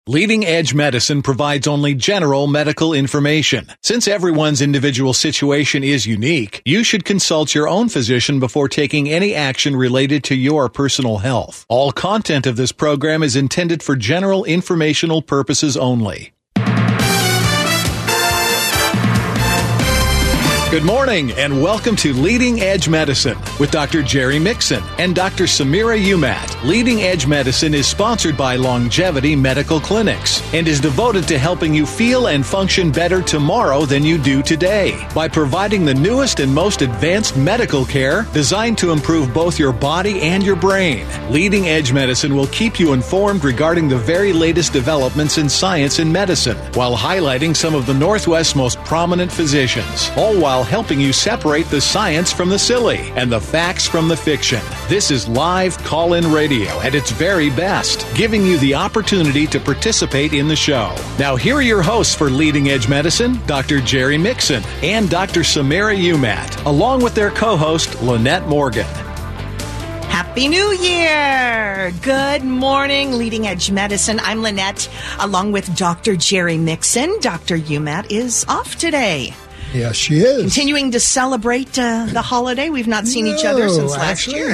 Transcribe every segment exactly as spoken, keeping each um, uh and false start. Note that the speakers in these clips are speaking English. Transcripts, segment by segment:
Leading Edge Medicine provides only general medical information. Since everyone's individual situation is unique, you should consult your own physician before taking any action related to your personal health. All content of this program is intended for general informational purposes only. Good morning and welcome to Leading Edge Medicine with Doctor Jerry Mixon and Doctor Samira Umat. Leading Edge Medicine is sponsored by Longevity Medical Clinics and is devoted to helping you feel and function better tomorrow than you do today by providing the newest and most advanced medical care designed to improve both your body and your brain. Leading Edge Medicine will keep you informed regarding the very latest developments in science and medicine while highlighting some of the Northwest's most prominent physicians, all while helping you separate the science from the silly and the facts from the fiction. This is live call-in radio at its very best, giving you the opportunity to participate in the show. Now, here are your hosts for Leading Edge Medicine, Doctor Jerry Mixon and Doctor Samira Umat, along with their co-host, Lynette Morgan. Happy New Year! Good morning, Leading Edge Medicine. I'm Lynette, along with Doctor Jerry Mixon. Doctor Umat is off today. Yes, she is. Continuing to celebrate uh, the holiday. We've not seen no, each other since last actually, year.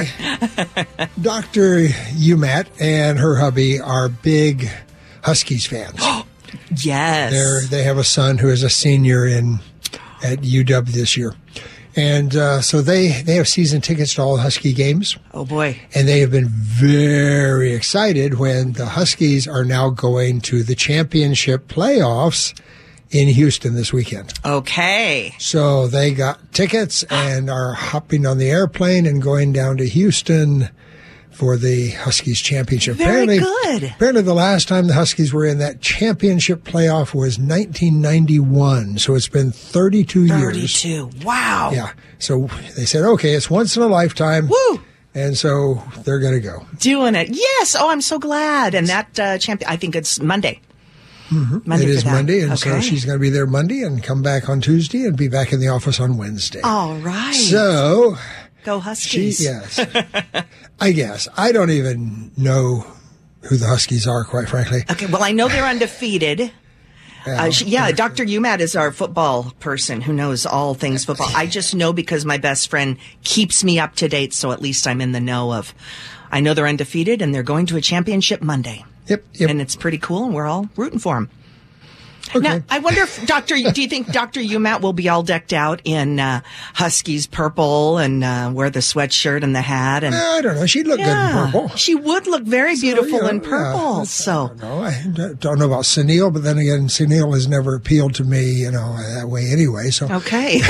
Doctor Umat and her hubby are big Huskies fans. Yes. They're, they have a son who is a senior in at U W this year. And uh, so they, they have season tickets to all Husky games. Oh, boy. And they have been very excited when the Huskies are now going to the championship playoffs in Houston this weekend. Okay. So they got tickets and are hopping on the airplane and going down to Houston for the Huskies championship. Very apparently, good. Apparently the last time the Huskies were in that championship playoff was nineteen ninety-one. So it's been thirty-two years. thirty-two. Wow. Yeah. So they said, okay, it's once in a lifetime. Woo! And so they're going to go. Doing it. Yes. Oh, I'm so glad. And that uh, champion, I think it's Monday. Mm-hmm. Monday it is for that. Monday, and okay. so she's going to be there Monday and come back on Tuesday and be back in the office on Wednesday. All right. So, go Huskies. She, yes. I guess. I don't even know who the Huskies are, quite frankly. Okay, well, I know they're undefeated. Yeah, uh, she, yeah Doctor Umat is our football person who knows all things football. I just know because my best friend keeps me up to date, so at least I'm in the know of. I know they're undefeated, and they're going to a championship Monday. Yep, yep. And it's pretty cool, and we're all rooting for them. Okay. Now, I wonder if Doctor do you think Doctor Umat will be all decked out in uh, Huskies purple and uh, wear the sweatshirt and the hat? And I don't know. She'd look yeah, good in purple. She would look very beautiful so, you know, in purple. Yeah, so I don't know. I don't know about Sunil, but then again, Sunil has never appealed to me, you know, that way anyway. So okay.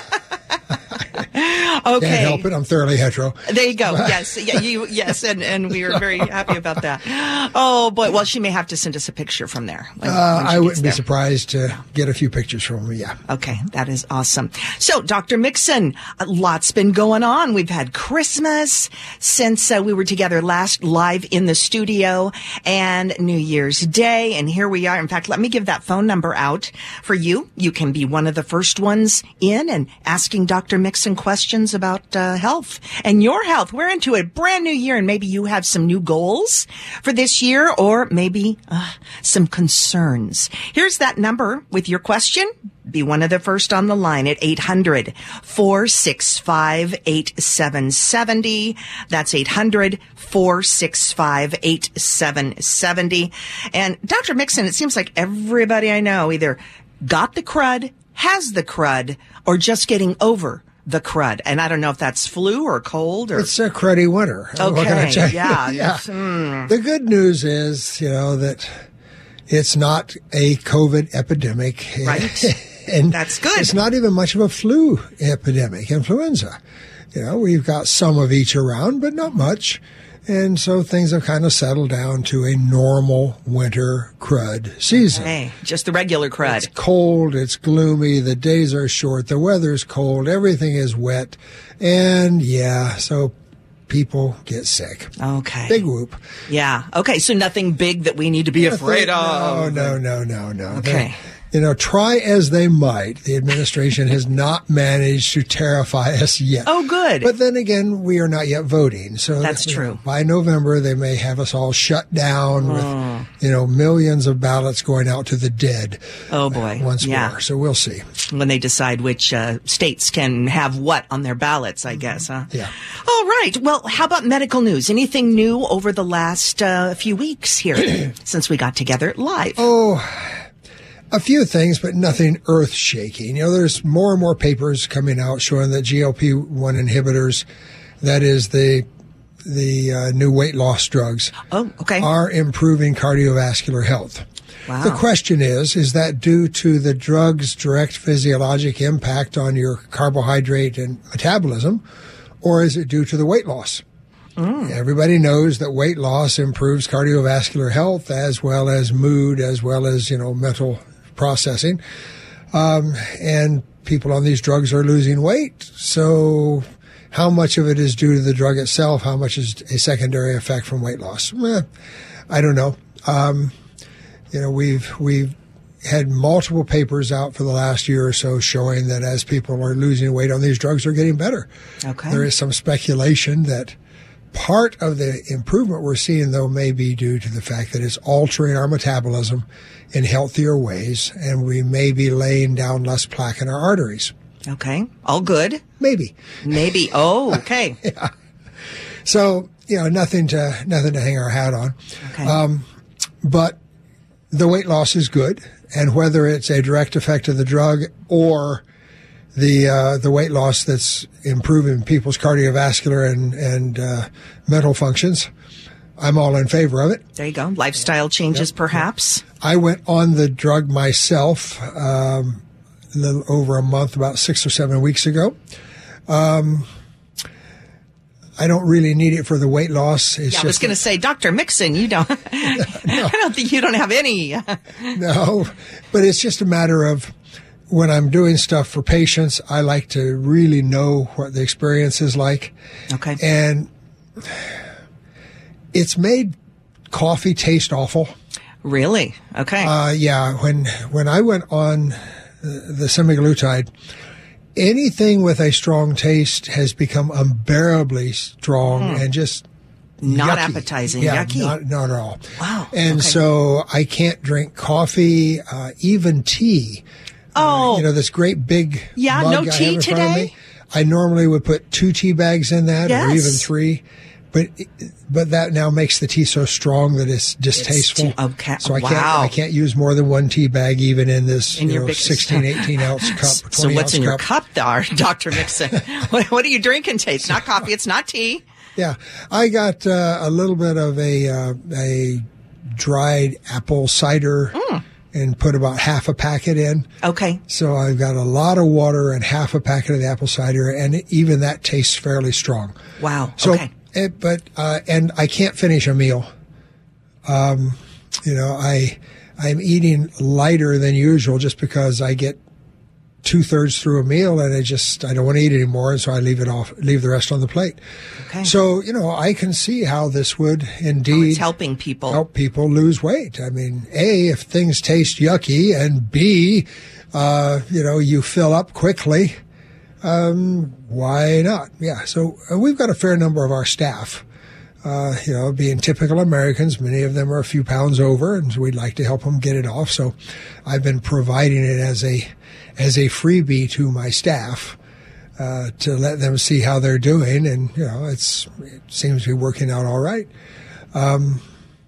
Okay. Can't help it. I'm thoroughly hetero. There you go. Yes. Yeah, you, yes. And, and we were very happy about that. Oh, boy. Well, she may have to send us a picture from there. When, uh, when I wouldn't there. be surprised to yeah. get a few pictures from her. Yeah. Okay. That is awesome. So, Doctor Mixon, a lot's been going on. We've had Christmas since uh, we were together last live in the studio and New Year's Day. And here we are. In fact, let me give that phone number out for you. You can be one of the first ones in and asking Doctor Mixon questions about uh, health and your health. We're into a brand new year, and maybe you have some new goals for this year or maybe uh, some concerns. Here's that number with your question. Be one of the first on the line at eight hundred, four six five, eight seven seven zero. That's eight hundred, four six five, eight seven seven zero. And Doctor Mixon, it seems like everybody I know either got the crud, has the crud, or just getting over the crud. And I don't know if that's flu or cold or... It's a cruddy winter. Okay, what can I tell you? yeah. yeah. Mm. The good news is, you know, that it's not a COVID epidemic. Right. And that's good. It's not even much of a flu epidemic, influenza. You know, we've got some of each around, but not much. And so things have kind of settled down to a normal winter crud season. Hey, just the regular crud. It's cold, it's gloomy, the days are short, the weather's cold, everything is wet. And yeah, so people get sick. Okay. Big whoop. Yeah. Okay, so nothing big that we need to be Nothing, afraid of. No, no, no, no, no. Okay. You know, try as they might, the administration has not managed to terrify us yet. Oh, good. But then again, we are not yet voting. So that's you true. Know, by November, they may have us all shut down oh. with, you know, millions of ballots going out to the dead. Oh, boy. Uh, once yeah. more. So we'll see. When they decide which uh, states can have what on their ballots, I guess, huh? Yeah. All right. Well, how about medical news? Anything new over the last uh, few weeks here since we got together live? Oh, a few things, but nothing earth-shaking. You know, there's more and more papers coming out showing that G L P one inhibitors, that is the the uh, new weight loss drugs, oh, okay. are improving cardiovascular health. Wow. The question is, is that due to the drug's direct physiologic impact on your carbohydrate and metabolism, or is it due to the weight loss? Mm. Everybody knows that weight loss improves cardiovascular health as well as mood, as well as, you know, mental processing. Um, and people on these drugs are losing weight. So how much of it is due to the drug itself? How much is a secondary effect from weight loss? Eh, I don't know. Um, you know, we've, we've had multiple papers out for the last year or so showing that as people are losing weight on these drugs, they're getting better. Okay. There is some speculation that part of the improvement we're seeing, though, may be due to the fact that it's altering our metabolism in healthier ways, and we may be laying down less plaque in our arteries. Okay. All good? Maybe. Maybe. Oh, okay. Yeah. So, you know, nothing to nothing to hang our hat on. Okay. Um, but the weight loss is good, and whether it's a direct effect of the drug or the uh, the weight loss that's improving people's cardiovascular and and uh, mental functions, I'm all in favor of it. There you go. Lifestyle changes, yep. perhaps. I went on the drug myself um, a little over a month, about six or seven weeks ago. Um, I don't really need it for the weight loss. It's yeah, I was going to say, Doctor Mixon, you don't. no. I don't think you don't have any. No, but it's just a matter of, when I'm doing stuff for patients, I like to really know what the experience is like. Okay. And it's made coffee taste awful. Really? Okay. Uh, yeah. When when I went on the semaglutide, anything with a strong taste has become unbearably strong mm. and just not yucky. appetizing. Yeah, yucky. Not, not at all. Wow. And okay. so I can't drink coffee, uh, even tea. Oh, uh, you know, this great big yeah, mug no I have tea in today. Front of me. I normally would put two tea bags in that, yes. or even three, but but that now makes the tea so strong that it's distasteful. It's too, okay. So I wow. can't I can't use more than one tea bag, even in this in you your know, big sixteen, eighteen ounce cup. So what's in cup. your cup, there, Doctor Mixon? what, what are you drinking today? It's not coffee. It's not tea. Yeah, I got uh, a little bit of a uh, a dried apple cider. Mm. And put about half a packet in. Okay. So I've got a lot of water and half a packet of the apple cider, and even that tastes fairly strong. Wow. So, okay. It, but uh, and I can't finish a meal. Um, you know, I I'm eating lighter than usual just because I get two thirds through a meal and I just I don't want to eat anymore, and so I leave it off, leave the rest on the plate. Okay. So you know, I can see how this would indeed oh, it's helping people help people lose weight. I mean, A, if things taste yucky, and B, uh, you know, you fill up quickly. Um, why not? Yeah. So uh, we've got a fair number of our staff. Uh, you know, being typical Americans, many of them are a few pounds over, and so we'd like to help them get it off. So I've been providing it as a as a freebie to my staff uh, to let them see how they're doing, and you know, it's it seems to be working out all right. Um,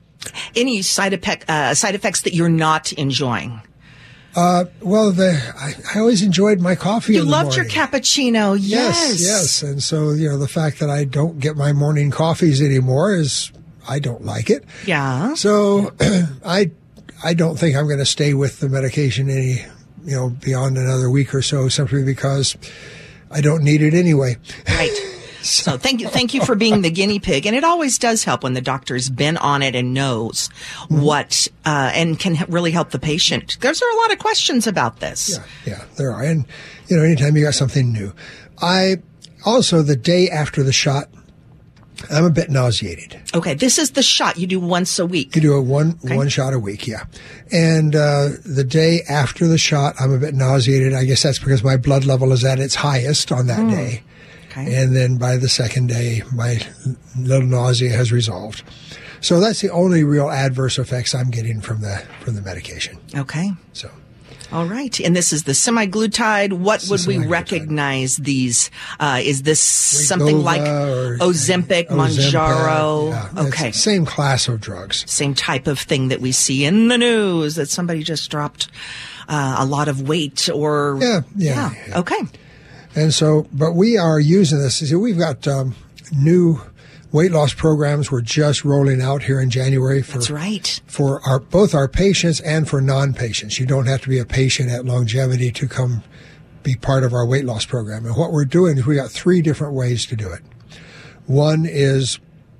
Any side effect uh, side effects that you're not enjoying? Uh, well, the I, I always enjoyed my coffee. You in the loved morning. your cappuccino, yes, yes, yes, and so you know the fact that I don't get my morning coffees anymore is I don't like it. Yeah. So I I don't think I'm going to stay with the medication any you know beyond another week or so, simply because I don't need it anyway. Right. So thank you, thank you for being the guinea pig, and it always does help when the doctor's been on it and knows mm-hmm. what uh, and can really help the patient. There's are a lot of questions about this. Yeah, yeah, there are, and you know, anytime you got something new. I also the day after the shot, I'm a bit nauseated. Okay, this is the shot you do once a week. You do a one Okay. one shot a week, yeah. And uh, the day after the shot, I'm a bit nauseated. I guess that's because my blood level is at its highest on that Mm. day. Okay. And then by the second day, my little nausea has resolved. So that's the only real adverse effects I'm getting from the from the medication. Okay. So. All right. And this is the semaglutide. What It's would the we semaglutide. recognize these? Uh, is this something Wegovy like or Ozempic, Ozempic, Mounjaro? yeah. It's Okay. the same class of drugs. Same type of thing that we see in the news, that somebody just dropped uh, a lot of weight or... Yeah, yeah, yeah. Okay. And so, but we are using this. See, we've got um, new weight loss programs we're just rolling out here in January for That's right. for our both our patients and for non-patients. You don't have to be a patient at Longevity to come be part of our weight loss program. And what we're doing is we got three different ways to do it. One is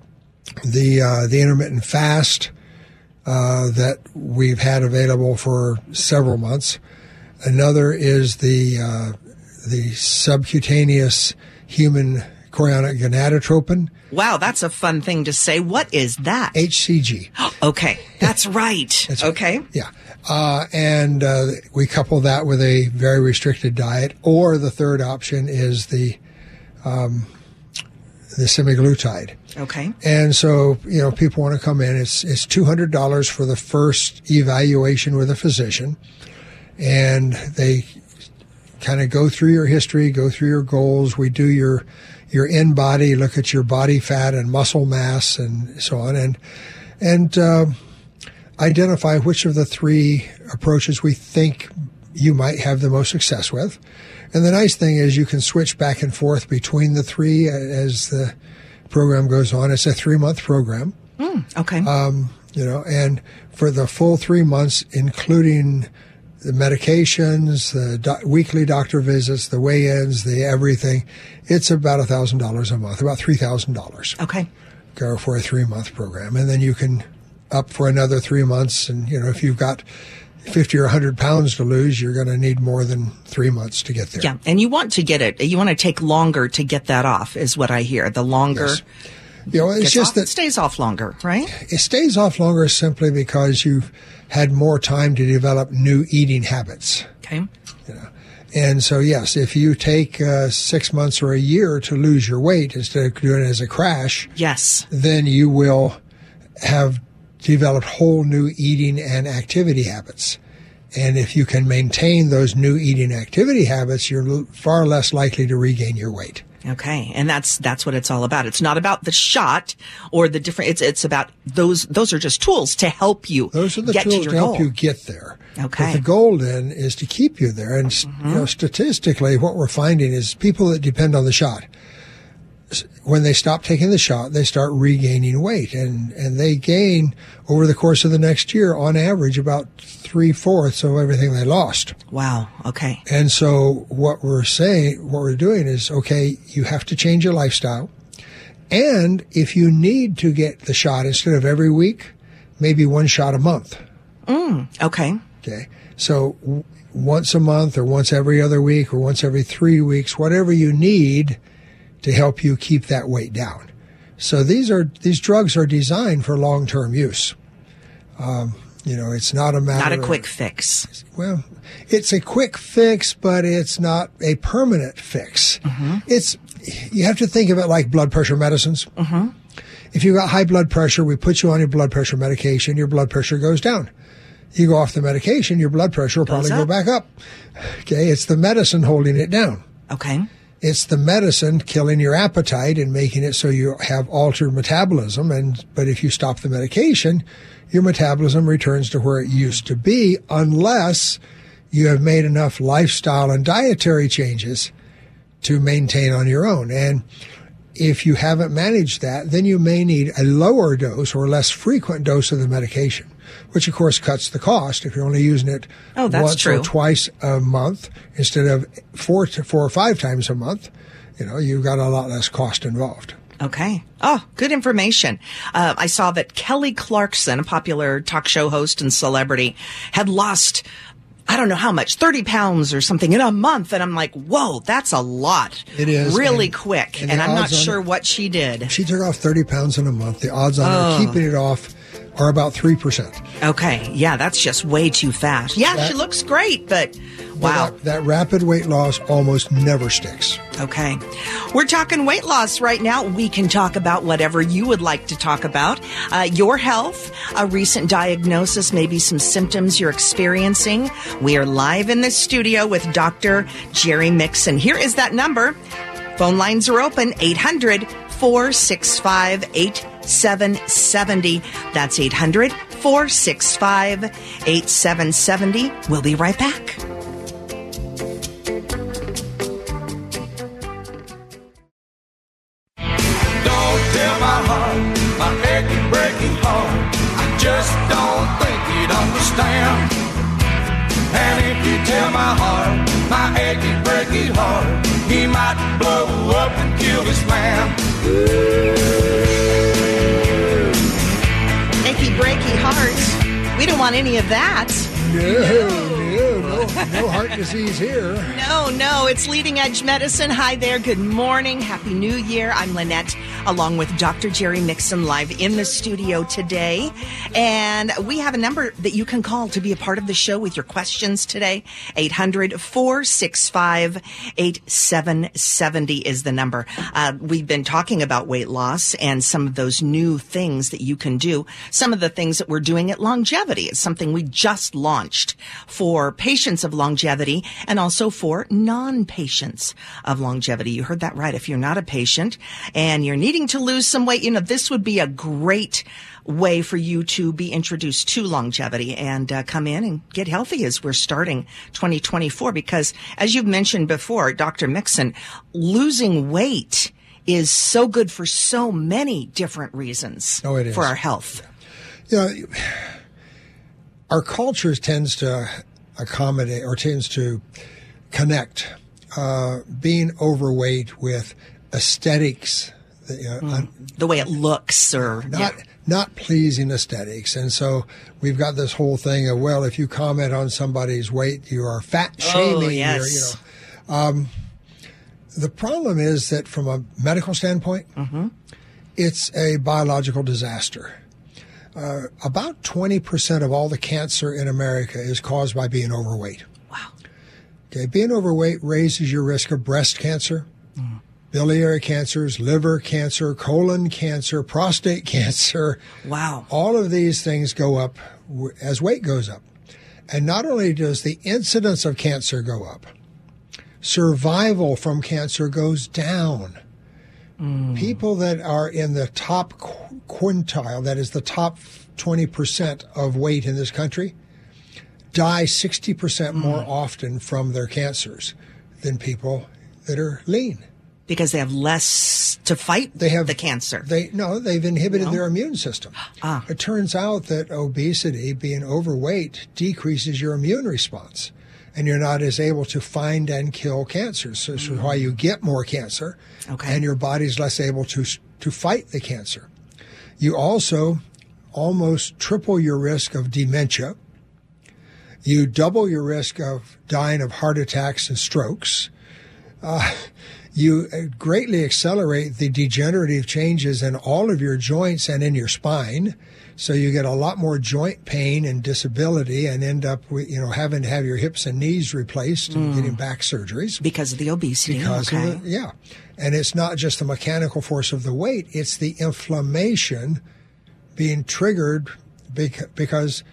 the uh, the intermittent fast uh, that we've had available for several months. Another is the uh, the subcutaneous human chorionic gonadotropin, Wow, that's a fun thing to say. What is that? H C G. Okay, that's right. That's right. Okay. Yeah. Uh, and uh, we couple that with a very restricted diet. Or the third option is the um, the semaglutide. Okay. And so, you know, people want to come in. It's it's two hundred dollars for the first evaluation with a physician. And they kind of go through your history, go through your goals. We do your your in-body, look at your body fat and muscle mass and so on. And, and uh, identify which of the three approaches we think you might have the most success with. And the nice thing is you can switch back and forth between the three as the program goes on. It's a three-month program. Mm, okay. Um, you know, and for the full three months, including the medications, the do- weekly doctor visits, the weigh-ins, the everything, it's about one thousand dollars a month, about three thousand dollars. Okay. Go for a three-month program. And then you can up for another three months. And, you know, if you've got fifty or one hundred pounds to lose, you're going to need more than three months to get there. Yeah, and you want to get it. You want to take longer to get that off, is what I hear. The longer Yes. You know, it's gets just off, that it stays off longer, right? it stays off longer simply because you've had more time to develop new eating habits. Okay. You know, and so yes, if you take uh, six months or a year to lose your weight instead of doing it as a crash, Yes. then you will have developed whole new eating and activity habits. And if you can maintain those new eating activity habits, you're l- far less likely to regain your weight. Okay, and that's that's what it's all about. It's not about the shot or the different. It's it's about those. Those are just tools to help you. Those are the get tools to, to, your help goal. you get there. Okay. But the goal then is to keep you there. And Mm-hmm. you know, statistically, what we're finding is people that depend on the shot, s- when they stop taking the shot, they start regaining weight, and and they gain over the course of the next year, on average, about three fourths of everything they lost. Wow. Okay. And so what we're saying, what we're doing is, okay, you have to change your lifestyle. And if you need to get the shot instead of every week, maybe one shot a month. Mm, okay. Okay. So w- once a month or once every other week or once every three weeks, whatever you need to help you keep that weight down. So these are, these drugs are designed for long-term use. Um, you know, it's not a matter Not a of- quick fix. well, it's a quick fix, but it's not a permanent fix. Mm-hmm. It's, you have to think of it like blood pressure medicines. Mm-hmm. If you've got high blood pressure, we put you on your blood pressure medication, your blood pressure goes down. You go off the medication, your blood pressure will probably Goes go up. back up. Okay, it's the medicine holding it down. Okay. It's the medicine killing your appetite and making it so you have altered metabolism. And but if you stop the medication, your metabolism returns to where it used to be, unless you have made enough lifestyle and dietary changes to maintain on your own. And if you haven't managed that, then you may need a lower dose or less frequent dose of the medication, which of course cuts the cost. If you're only using it Oh, that's once true. or twice a month instead of four to four or five times a month, you know, you've got a lot less cost involved. Okay. Oh, good information. Uh, I saw that Kelly Clarkson, a popular talk show host and celebrity, had lost I don't know how much, thirty pounds or something in a month. And I'm like, whoa, that's a lot. It is. Really and, quick. And, and I'm not on, sure what she did. She took off thirty pounds in a month. The odds on oh. her keeping it off are about three percent. Okay. Yeah, that's just way too fast. Yeah, that, she looks great, but wow. That, that rapid weight loss almost never sticks. Okay. We're talking weight loss right now. We can talk about whatever you would like to talk about. Uh, your health, a recent diagnosis, maybe some symptoms you're experiencing. We are live in the studio with Doctor Jerry Mixon. Here is that number. Phone lines are open, eight hundred, four six five, eight seven seven zero. That's eight hundred, four six five, eight seven seven zero. We'll be right back. Just don't think you'd understand. And if you tell my heart, my achy, breaky heart, he might blow up and kill this man. Achy, breaky heart. We don't want any of that. No, no, no, no heart disease here. No, no, it's Leading Edge Medicine. Hi there, good morning, Happy New Year. I'm Lynette, along with Doctor Jerry Mixon, live in the studio today. And we have a number that you can call to be a part of the show with your questions today. eight hundred, four six five, eight seven seven zero is the number. Uh, we've been talking about weight loss and some of those new things that you can do. Some of the things that we're doing at Longevity. It's something we just launched for patients of longevity and also for non-patients of longevity. You heard that right. If you're not a patient and you're needing to lose some weight, you know, this would be a great way for you to be introduced to longevity and uh, come in and get healthy as we're starting twenty twenty-four. Because as you've mentioned before, Doctor Mixon, losing weight is so good for so many different reasons oh, it is. for our health. You know, our culture tends to accommodate or tends to connect uh, being overweight with aesthetics. You know, mm. The way it looks or not yeah. not pleasing aesthetics. And so we've got this whole thing of, well, if you comment on somebody's weight, you are fat shaming. Oh, yes. Or, you know. Um, the problem is that from a medical standpoint, mm-hmm. it's a biological disaster. Uh, about twenty percent of all the cancer in America is caused by being overweight. Wow. Okay, being overweight raises your risk of breast cancer, mm. biliary cancers, liver cancer, colon cancer, prostate cancer. Wow. All of these things go up as weight goes up. And not only does the incidence of cancer go up, survival from cancer goes down. Mm. People that are in the top quintile, that is the top twenty percent of weight in this country, die sixty percent more mm. often from their cancers than people that are lean. Because they have less to fight they have, the cancer. They No, they've inhibited no? their immune system. Ah. It turns out that obesity, being overweight, decreases your immune response. And you're not as able to find and kill cancers. So this is why you get more cancer. Okay. And your body's less able to to fight the cancer. You also almost triple your risk of dementia. You double your risk of dying of heart attacks and strokes. Uh, you greatly accelerate the degenerative changes in all of your joints and in your spine. So you get a lot more joint pain and disability and end up with, you know, having to have your hips and knees replaced mm. and getting back surgeries. Because of the obesity. Because okay. of the, yeah. And it's not just the mechanical force of the weight, it's the inflammation being triggered because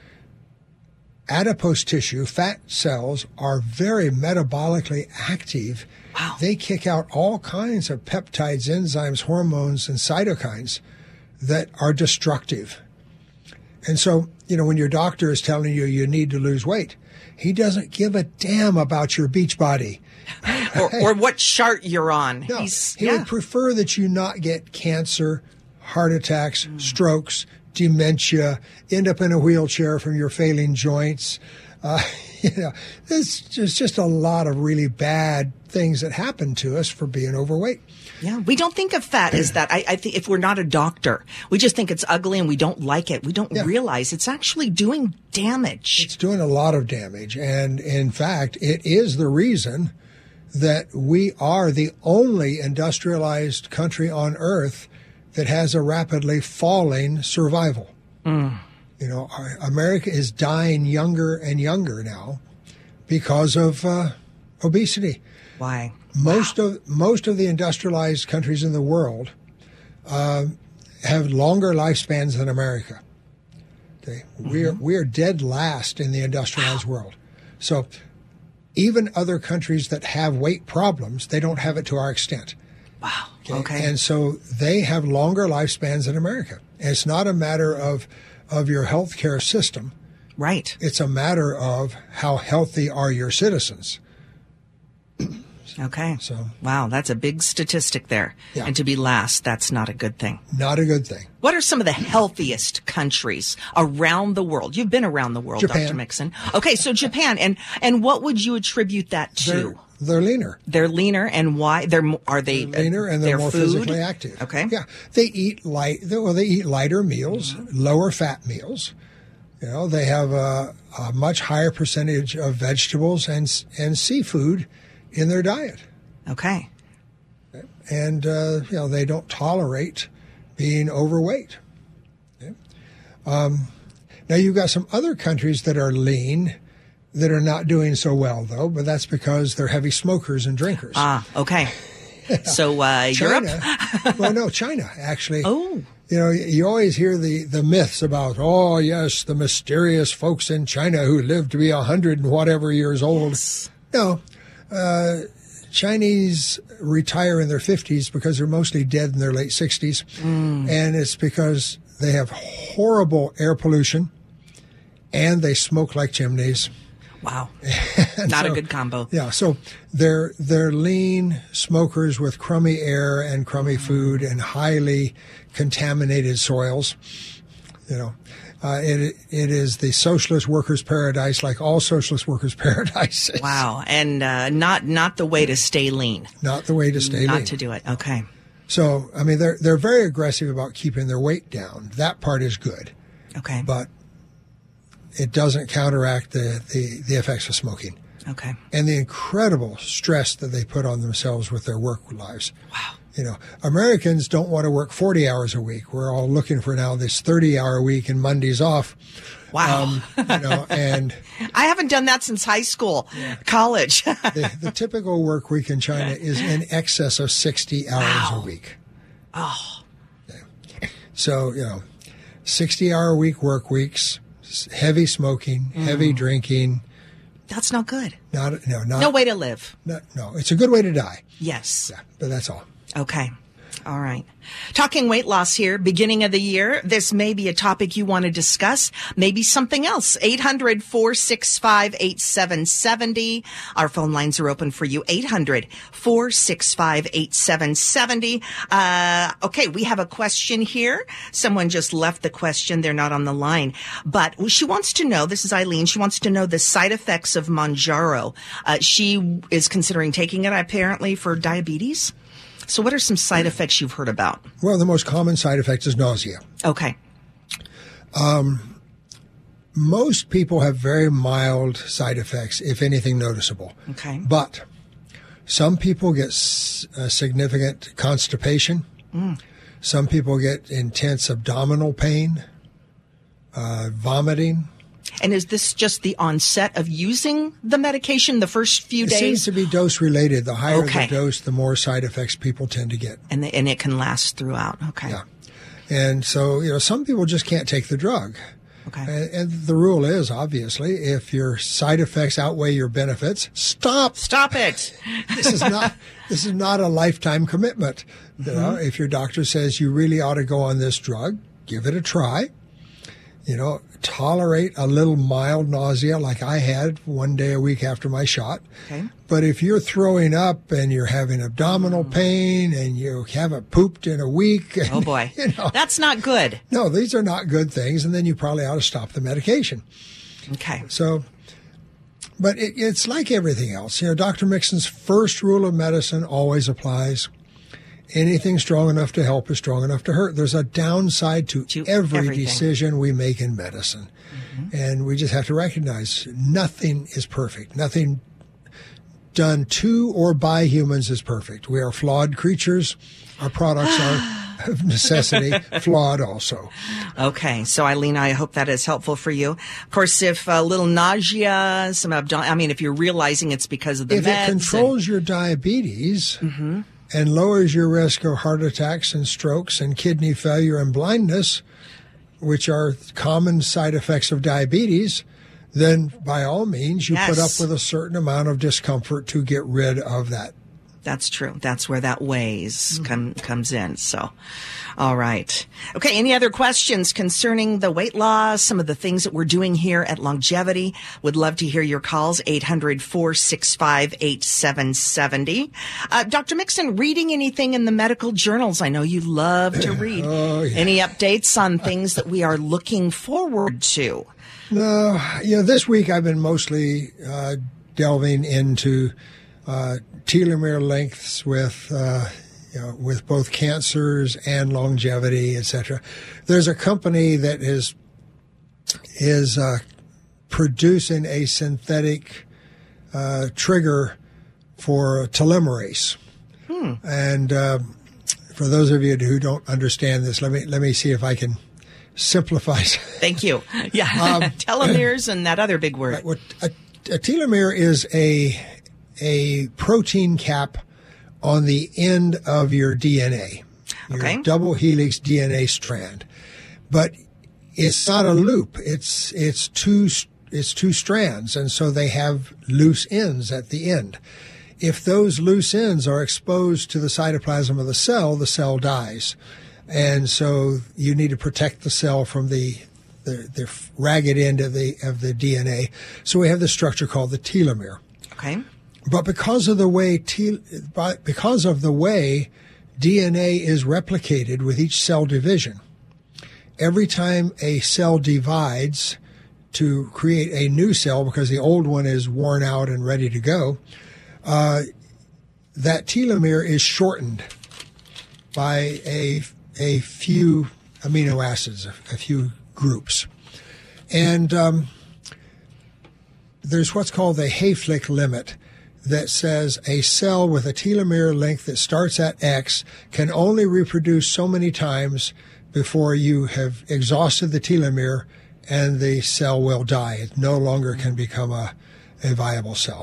adipose tissue, fat cells, are very metabolically active. Wow. They kick out all kinds of peptides, enzymes, hormones, and cytokines that are destructive. And so, you know, when your doctor is telling you you need to lose weight, he doesn't give a damn about your beach body. or, or what chart you're on. No, He's, he yeah. would prefer that you not get cancer, heart attacks, mm. strokes, dementia, end up in a wheelchair from your failing joints. Uh, you know, there's just, just a lot of really bad things that happen to us for being overweight. Yeah, we don't think of fat as that. I, I think if we're not a doctor, we just think it's ugly and we don't like it. We don't yeah. realize it's actually doing damage. It's doing a lot of damage. And in fact, it is the reason that we are the only industrialized country on earth that has a rapidly falling survival. Mm. You know, our, America is dying younger and younger now because of uh, obesity. Why? Most wow. of most of the industrialized countries in the world uh, have longer lifespans than America. Okay, mm-hmm. we're we're dead last in the industrialized wow. world. So even other countries that have weight problems, they don't have it to our extent. Wow. Okay, okay. And so they have longer lifespans than America. And it's not a matter of of your healthcare system. Right. It's a matter of how healthy are your citizens. Okay. So, wow, that's a big statistic there. Yeah. And to be last, that's not a good thing. Not a good thing. What are some of the healthiest countries around the world? You've been around the world, Japan. Doctor Mixon. Okay, so Japan. And and what would you attribute that to? They're, they're leaner. They're leaner, and why? They're are they they're leaner and they're more food? physically active. Okay. Yeah, they eat light. Well, they eat lighter meals, mm-hmm. lower fat meals. You know, they have a, a much higher percentage of vegetables and and seafood in their diet. Okay. And, uh, you know, they don't tolerate being overweight. Okay. Um, now, you've got some other countries that are lean that are not doing so well, though, but that's because they're heavy smokers and drinkers. Ah, okay. Yeah. So, uh, China, Europe? well, no, China, actually. Oh. You know, you always hear the, the myths about, oh, yes, the mysterious folks in China who live to be a hundred and whatever years old. Yes. No. Uh, Chinese retire in their fifties because they're mostly dead in their late sixties. Mm. And it's because they have horrible air pollution and they smoke like chimneys. Wow. Not so, a good combo. Yeah. So they're, they're lean smokers with crummy air and crummy mm. food and highly contaminated soils. You know, uh, it it is the socialist workers' paradise, like all socialist workers' paradises. Wow, and uh, not not the way to stay lean. Not the way to stay not lean. Not to do it. Okay. So, I mean, they're they're very aggressive about keeping their weight down. That part is good. Okay. But it doesn't counteract the, the, the effects of smoking. Okay. And the incredible stress that they put on themselves with their work lives. Wow. You know, Americans don't want to work forty hours a week. We're all looking for now this thirty-hour week and Mondays off. Wow. Um, you know, and I haven't done that since high school, yeah. college. the, the typical work week in China is in excess of sixty hours wow. a week. Oh. Okay. So, you know, sixty-hour week work weeks, heavy smoking, mm. heavy drinking. That's not good. Not no, not no way to live. Not, no, it's a good way to die. Yes. Yeah, but that's all. Okay. All right. Talking weight loss here, beginning of the year. This may be a topic you want to discuss. Maybe something else. eight hundred, four six five, eight seven seven zero. Our phone lines are open for you. eight hundred, four six five, eight seven seven zero. Uh, okay, we have a question here. Someone just left the question. They're not on the line. But she wants to know, this is Eileen, she wants to know the side effects of Mounjaro. Uh, she is considering taking it apparently for diabetes. So what are some side effects you've heard about? Well, the most common side effect is nausea. Okay. Um, most people have very mild side effects, if anything noticeable. Okay. But some people get s- uh, significant constipation. Mm. Some people get intense abdominal pain, uh, vomiting. And is this just the onset of using the medication the first few days? It seems to be dose related. The higher okay. the dose, the more side effects people tend to get. And the, and it can last throughout. Okay. Yeah. And so, you know, some people just can't take the drug. Okay. And, and the rule is, obviously, if your side effects outweigh your benefits, stop. Stop it. This is not this is not a lifetime commitment. You know, mm-hmm. If your doctor says you really ought to go on this drug, give it a try. You know, tolerate a little mild nausea like I had one day a week after my shot. Okay. But if you're throwing up and you're having abdominal pain and you haven't pooped in a week. And, oh, boy. You know, that's not good. No, these are not good things. And then you probably ought to stop the medication. Okay. So, but it, it's like everything else. You know, Doctor Mixon's first rule of medicine always applies. Anything strong enough to help is strong enough to hurt. There's a downside to, to every everything. decision we make in medicine. Mm-hmm. And we just have to recognize nothing is perfect. Nothing done to or by humans is perfect. We are flawed creatures. Our products are of necessity flawed also. Okay. So, Eileen, I hope that is helpful for you. Of course, if a little nausea, some abdominal, I mean, if you're realizing it's because of the if meds. If it controls and, your diabetes mm-hmm. and lowers your risk of heart attacks and strokes and kidney failure and blindness, which are common side effects of diabetes, then by all means, you yes. put up with a certain amount of discomfort to get rid of that. That's true. That's where that weighs mm-hmm. come, comes in. So, all right. Okay. Any other questions concerning the weight loss, some of the things that we're doing here at Longevity? Would love to hear your calls, eight hundred, four six five, eight seven seven zero. Uh, Doctor Mixon, reading anything in the medical journals? I know you love to read. Oh, yeah. Any updates on things that we are looking forward to? No, you know, this week I've been mostly uh, delving into uh, telomere lengths with, uh, you know, with both cancers and longevity, et cetera. There's a company that is is uh, producing a synthetic uh, trigger for telomerase, hmm. and uh, for those of you who don't understand this, let me let me see if I can simplify. Thank you. Yeah, um, telomeres and that other big word. What a, a telomere is a a protein cap on the end of your D N A, your okay. double helix D N A strand. But it's not a loop. It's it's two it's two strands, and so they have loose ends at the end. If those loose ends are exposed to the cytoplasm of the cell, the cell dies. And so you need to protect the cell from the, the, the ragged end of the of the D N A. So we have this structure called the telomere. Okay. But because of the way te- because of the way D N A is replicated with each cell division, every time a cell divides to create a new cell because the old one is worn out and ready to go, uh, that telomere is shortened by a a few amino acids, a, a few groups. And um, there's what's called the Hayflick limit that says a cell with a telomere length that starts at X can only reproduce so many times before you have exhausted the telomere and the cell will die. It no longer can become a, a viable cell.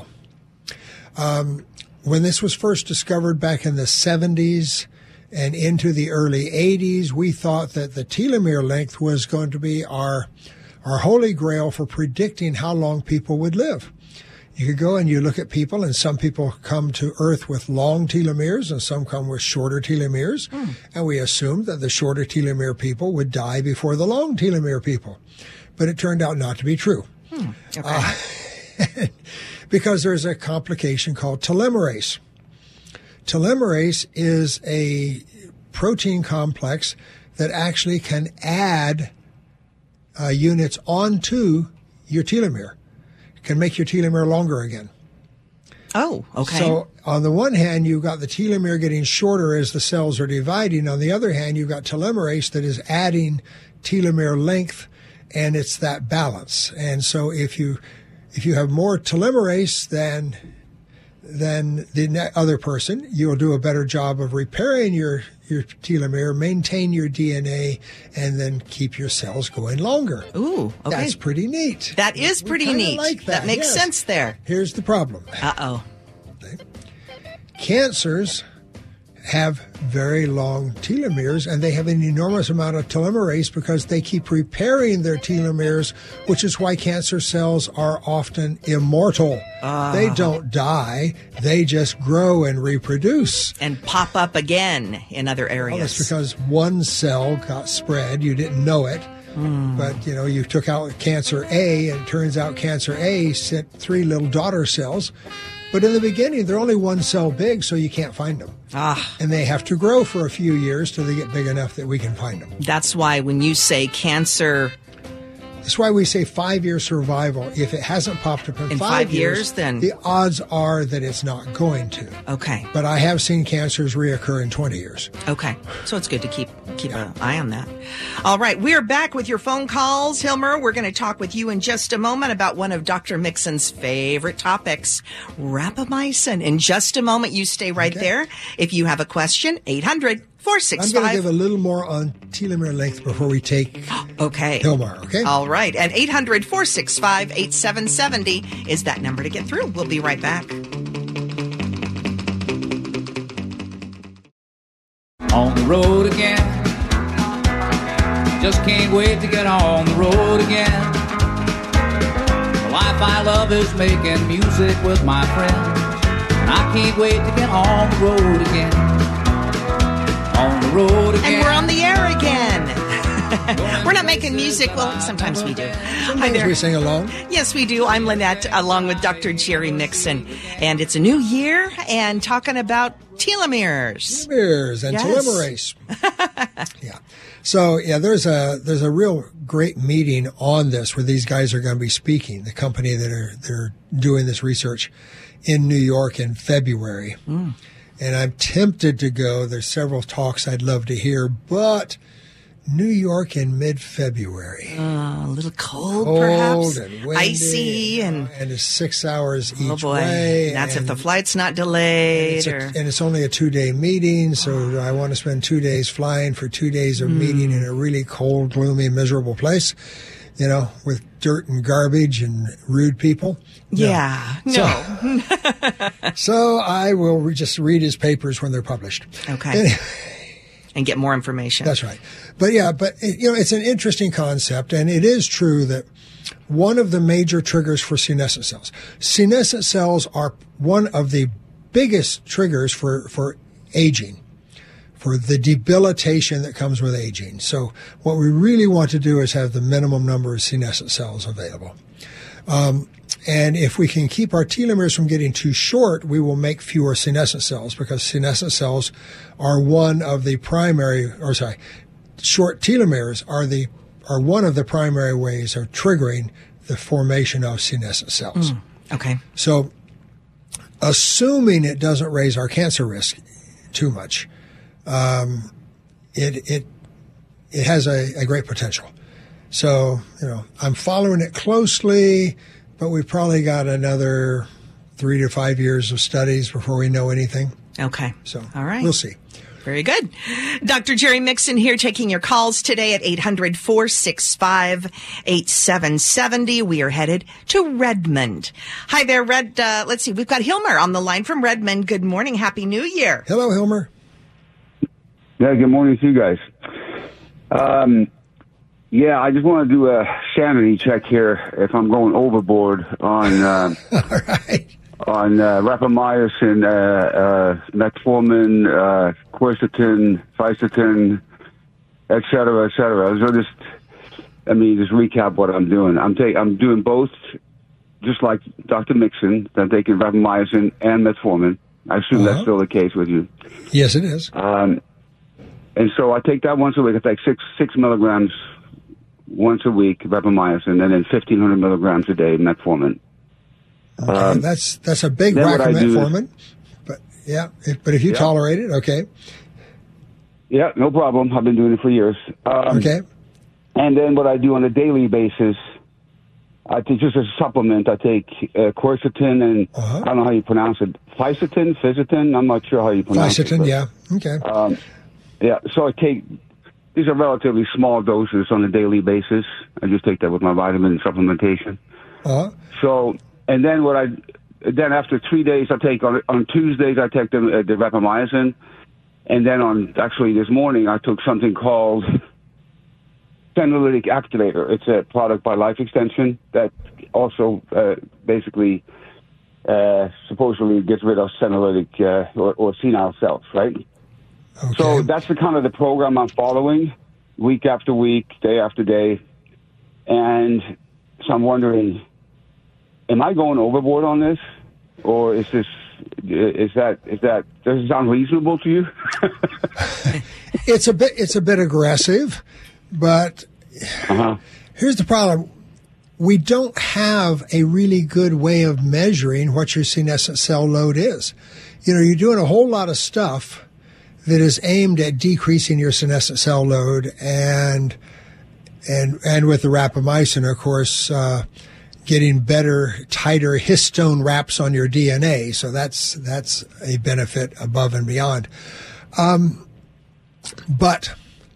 Um, when this was first discovered back in the seventies, and into the early eighties, we thought that the telomere length was going to be our our holy grail for predicting how long people would live. You could go and you look at people, and some people come to Earth with long telomeres, and some come with shorter telomeres. Mm. And we assumed that the shorter telomere people would die before the long telomere people. But it turned out not to be true. Hmm. Okay. Uh, because there's a complication called telomerase. Telomerase is a protein complex that actually can add uh, units onto your telomere. It can make your telomere longer again. Oh, okay. So on the one hand, you've got the telomere getting shorter as the cells are dividing. On the other hand, you've got telomerase that is adding telomere length, and it's that balance. And so if you if you have more telomerase than than the other person, you'll do a better job of repairing your, your telomere, maintain your D N A, and then keep your cells going longer. Ooh, okay. That's pretty neat. That is pretty neat. Like that. that makes yes. sense there. Here's the problem. Uh-oh. Okay. Cancers have very long telomeres, and they have an enormous amount of telomerase because they keep repairing their telomeres, which is why cancer cells are often immortal. Uh, they don't die. They just grow and reproduce. And pop up again in other areas. Well, it's because one cell got spread. You didn't know it. Mm. But, you know, you took out cancer A, and it turns out cancer A sent three little daughter cells. But in the beginning, they're only one cell big, so you can't find them. Ah. And they have to grow for a few years till they get big enough that we can find them. That's why when you say cancer... That's why we say five-year survival. If it hasn't popped up in, in five, five years, years, then the odds are that it's not going to. Okay. But I have seen cancers reoccur in twenty years. Okay. So it's good to keep keep yeah. an eye on that. All right. We're back with your phone calls. Hilmer, we're going to talk with you in just a moment about one of Doctor Mixon's favorite topics, rapamycin. In just a moment, you stay right okay. there. If you have a question, eight hundred, four six five. I'm going to give a little more on telomere length before we take okay. Hilmer, okay? All right. And eight hundred, four six five, eight seven seven zero is that number to get through. We'll be right back. On the road again. Just can't wait to get on the road again. The life I love is making music with my friends. And I can't wait to get on the road again. On the road again. And we're on the air again. We're not making music. Well, sometimes we do. Sometimes we sing along. Yes, we do. I'm Lynette, along with Doctor Jerry Mixon. And it's a new year and talking about telomeres. Telomeres and yes. telomerase. yeah. So, yeah, there's a there's a real great meeting on this where these guys are going to be speaking, the company that are they're doing this research in New York in February. Mm. And I'm tempted to go. There's several talks I'd love to hear, but New York in mid-February. Uh, a little cold, cold perhaps. And windy, icy. And, and it's six hours oh each boy. way. That's and, if the flight's not delayed. And or... it's, a, and it's only a two-day meeting, so I want to spend two days flying for two days of mm. meeting in a really cold, gloomy, miserable place, you know, with dirt and garbage and rude people. Yeah, no. So, so I will re- just read his papers when they're published. Okay. Anyway. And get more information. That's right. But yeah, but you know, it's an interesting concept, and it is true that one of the major triggers for senescent cells. Senescent cells are one of the biggest triggers for, for aging, for the debilitation that comes with aging. So what we really want to do is have the minimum number of senescent cells available. Um, and if we can keep our telomeres from getting too short, we will make fewer senescent cells, because senescent cells are one of the primary, or sorry, short telomeres are the are one of the primary ways of triggering the formation of senescent cells. Mm, okay. So, assuming it doesn't raise our cancer risk too much, um, it it it has a, a great potential. So, you know, I'm following it closely, but we've probably got another three to five years of studies before we know anything. Okay. So, all right. We'll see. Very good. Doctor Jerry Mixon here taking your calls today at eight hundred, four six five, eight seven seven zero. We are headed to Redmond. Hi there, Red. Uh, let's see. We've got Hilmer on the line from Redmond. Good morning. Happy New Year. Hello, Hilmer. Yeah, good morning to you guys. Um, yeah, I just want to do a sanity check here if I'm going overboard on uh, All right. on uh, rapamycin, uh, uh, metformin, uh, quercetin, fisetin, et cetera, et cetera. So just, I mean, just recap what I'm doing. I'm taking, I'm doing both, just like Doctor Mixon. I'm taking rapamycin and metformin. I assume uh-huh. that's still the case with you. Yes, it is. Um, and so I take that once a week. I take six six milligrams once a week, rapamycin, and then fifteen hundred milligrams a day, metformin. Okay, um, that's that's a big whack of metformin, is, but yeah, if, but if you yeah. tolerate it, okay. Yeah, no problem. I've been doing it for years. Um, okay. And then what I do on a daily basis, I take just as a supplement. I take uh, quercetin and uh-huh. I don't know how you pronounce it, fisetin, fisetin. I'm not sure how you pronounce fisetin, it. Fisetin, yeah, okay. Um, yeah, so I take. These are relatively small doses on a daily basis. I just take that with my vitamin supplementation. Uh-huh. So, and then what I, then after three days, I take on on Tuesdays I take the, uh, the rapamycin, and then on actually this morning I took something called senolytic activator. It's a product by Life Extension that also uh, basically uh, supposedly gets rid of senolytic uh, or, or senile cells, right? Okay. So that's the kind of the program I'm following. week after week, day after day. And so I'm wondering, am I going overboard on this? Or is this, is that, is that, does it sound reasonable to you? It's a bit, it's a bit aggressive, but uh-huh. Here's the problem. We don't have a really good way of measuring what your senescent cell load is. You know, you're doing a whole lot of stuff that is aimed at decreasing your senescent cell load, and and and with the rapamycin, of course, uh, getting better, tighter histone wraps on your D N A. So that's that's a benefit above and beyond. Um, but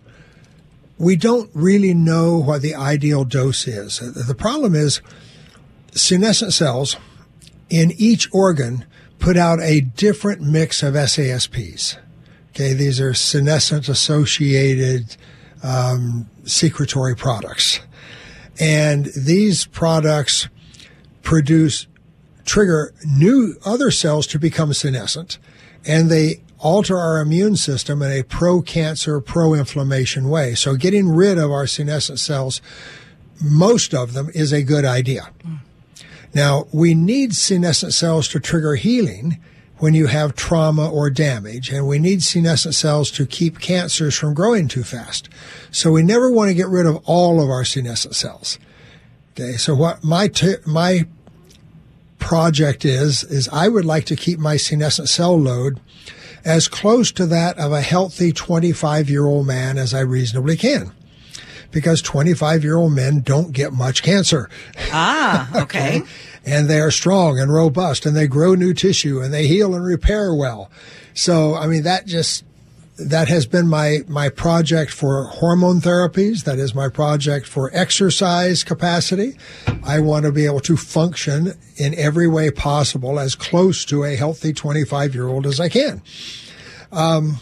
we don't really know what the ideal dose is. The problem is senescent cells in each organ put out a different mix of S A S Ps. Okay, these are senescent-associated um, secretory products. And these products produce, trigger new other cells to become senescent, and they alter our immune system in a pro-cancer, pro-inflammation way. So getting rid of our senescent cells, most of them, is a good idea. Mm. Now, we need senescent cells to trigger healing when you have trauma or damage, and we need senescent cells to keep cancers from growing too fast. So we never want to get rid of all of our senescent cells. Okay, so what my t- my project is, is I would like to keep my senescent cell load as close to that of a healthy twenty-five-year-old man as I reasonably can. Because twenty-five-year-old men don't get much cancer. Ah, okay. okay. And they are strong and robust, and they grow new tissue, and they heal and repair well. So, I mean, that just, that has been my, my project for hormone therapies. That is my project for exercise capacity. I want to be able to function in every way possible as close to a healthy twenty-five-year-old as I can. Um,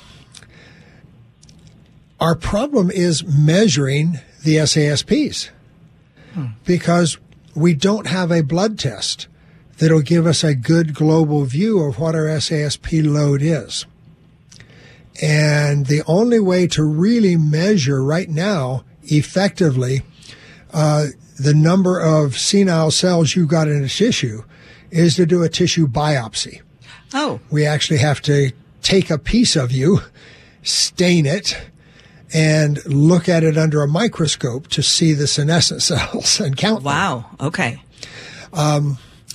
Our problem is measuring the S A S Ps hmm. because we don't have a blood test that'll give us a good global view of what our S A S P load is. And the only way to really measure right now effectively uh, the number of senile cells you've got in a tissue is to do a tissue biopsy. Oh. We actually have to take a piece of you, stain it, and look at it under a microscope to see the senescent cells and count them. Wow. Okay. Um,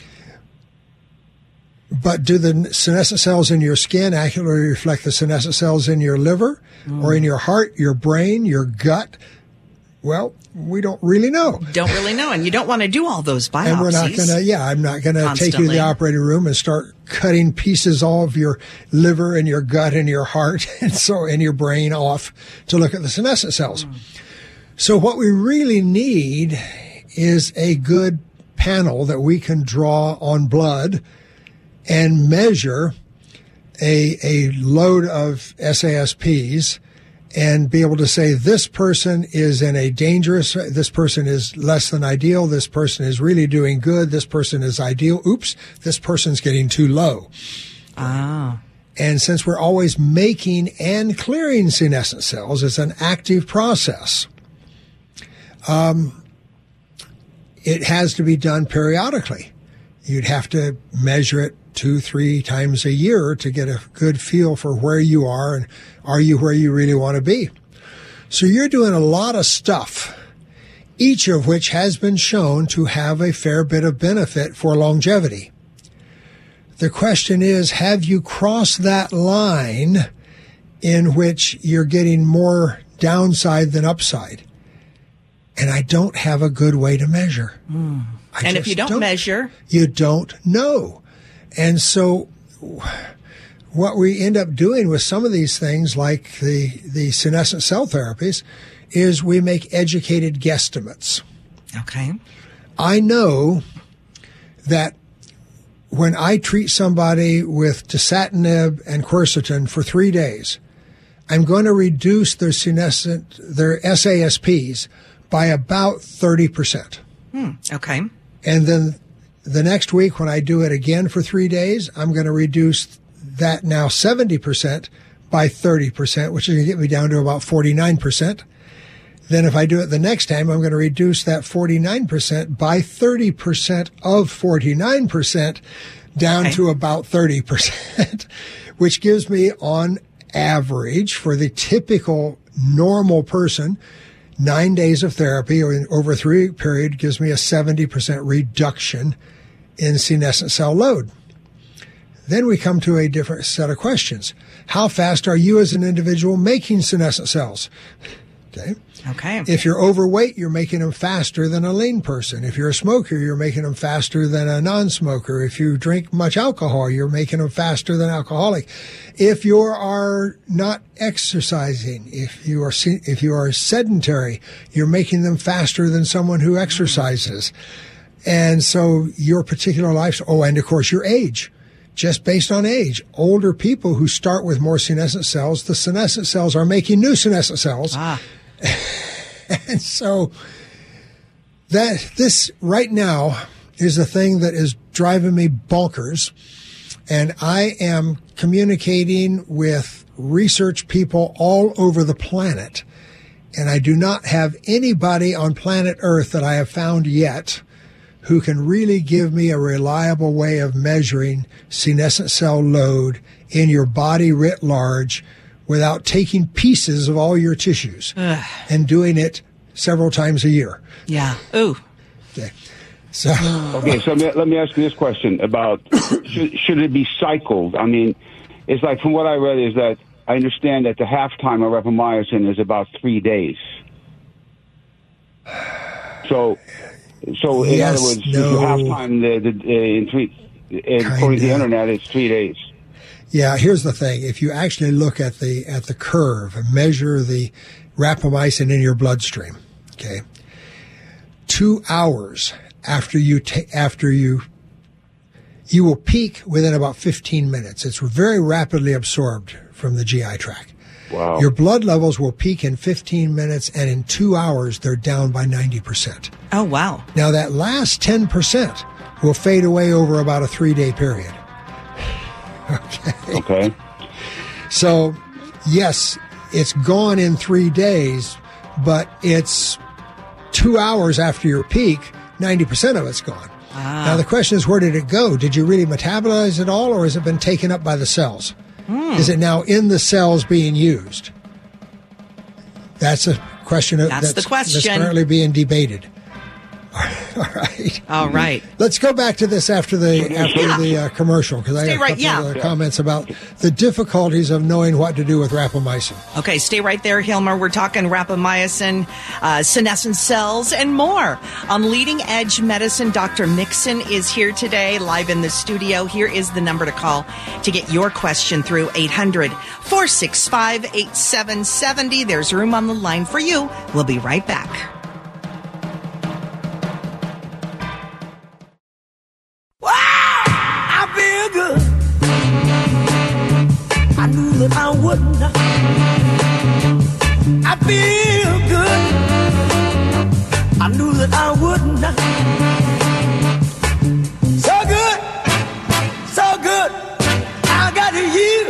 but do the senescent cells in your skin accurately reflect the senescent cells in your liver mm. or in your heart, your brain, your gut? Well, we don't really know. Don't really know, and you don't want to do all those biopsies. And we're not going to, yeah, I'm not going to take you to the operating room and start cutting pieces off your liver and your gut and your heart and so and your brain off to look at the senescent cells. Mm. So what we really need is a good panel that we can draw on blood and measure a a load of S A S Ps and be able to say this person is in a dangerous, this person is less than ideal, this person is really doing good, this person is ideal, oops, this person's getting too low. Ah. And since we're always making and clearing senescent cells, it's an active process. Um, it has to be done periodically. You'd have to measure it two, three times a year to get a good feel for where you are and are you where you really want to be. So you're doing a lot of stuff, each of which has been shown to have a fair bit of benefit for longevity. The question is, have you crossed that line in which you're getting more downside than upside? And I don't have a good way to measure. Mm. And if you don't, don't measure? You don't know. And so what we end up doing with some of these things, like the, the senescent cell therapies, is we make educated guesstimates. Okay. I know that when I treat somebody with dasatinib and quercetin for three days, I'm going to reduce their senescent, their S A S Ps by about thirty percent. Hmm. Okay. And then the next week when I do it again for three days, I'm going to reduce that now seventy percent by thirty percent, which is going to get me down to about forty-nine percent. then if I do it the next time, I'm going to reduce that forty-nine percent by thirty percent of forty-nine percent down Okay. to about thirty percent, which gives me on average for the typical normal person, nine days of therapy or in, over a three-week period gives me a seventy percent reduction in senescent cell load. Then we come to a different set of questions. How fast are you as an individual making senescent cells? Okay. Okay. If you're overweight, you're making them faster than a lean person. If you're a smoker, you're making them faster than a non-smoker. If you drink much alcohol, you're making them faster than alcoholic. If you are not exercising, if you are se- if you are sedentary, you're making them faster than someone who exercises. And so your particular life, oh, and of course your age. Just based on age, older people who start with more senescent cells, the senescent cells are making new senescent cells. Ah. And so that this right now is a thing that is driving me bonkers. And I am communicating with research people all over the planet. And I do not have anybody on planet Earth that I have found yet who can really give me a reliable way of measuring senescent cell load in your body writ large without taking pieces of all your tissues Ugh. and doing it several times a year. Yeah. Ooh. Okay. So, Okay, so let me- let me ask you this question about should, should it be cycled? I mean, it's like from what I read is that I understand that the halftime of rapamycin is about three days. So, so in Yes, other words, if no. you halftime the, the, uh, in three, uh, according to the Kinda. internet, it's three days. yeah, here's the thing. If you actually look at the at the curve and measure the rapamycin in your bloodstream, okay, two hours after you ta- after you you will peak within about fifteen minutes. It's very rapidly absorbed from the G I tract. Wow. Your blood levels will peak in fifteen minutes, and in two hours, they're down by ninety percent. Oh, wow. Now, that last ten percent will fade away over about a three-day period. Okay. Okay. So, yes, it's gone in three days, but it's two hours after your peak, ninety percent of it's gone. Now, the question is, where did it go? Did you really metabolize it all, or has it been taken up by the cells? Is it now in the cells being used? That's a question of, That's the question. that's currently being debated. All right. All right. Let's go back to this after the after Yeah. the uh, commercial, because I Stay have a right- couple yeah. of other comments about the difficulties of knowing what to do with rapamycin. Okay, stay right there, Hilmer. We're talking rapamycin, uh, senescent cells, and more. On Leading Edge Medicine, Doctor Mixon is here today, live in the studio. Here is the number to call to get your question through, eight hundred, four six five, eight seven seven zero. There's room on the line for you. We'll be right back. I feel good. I knew that I wouldn't. I feel good. I knew that I wouldn't. So good, so good. I got you.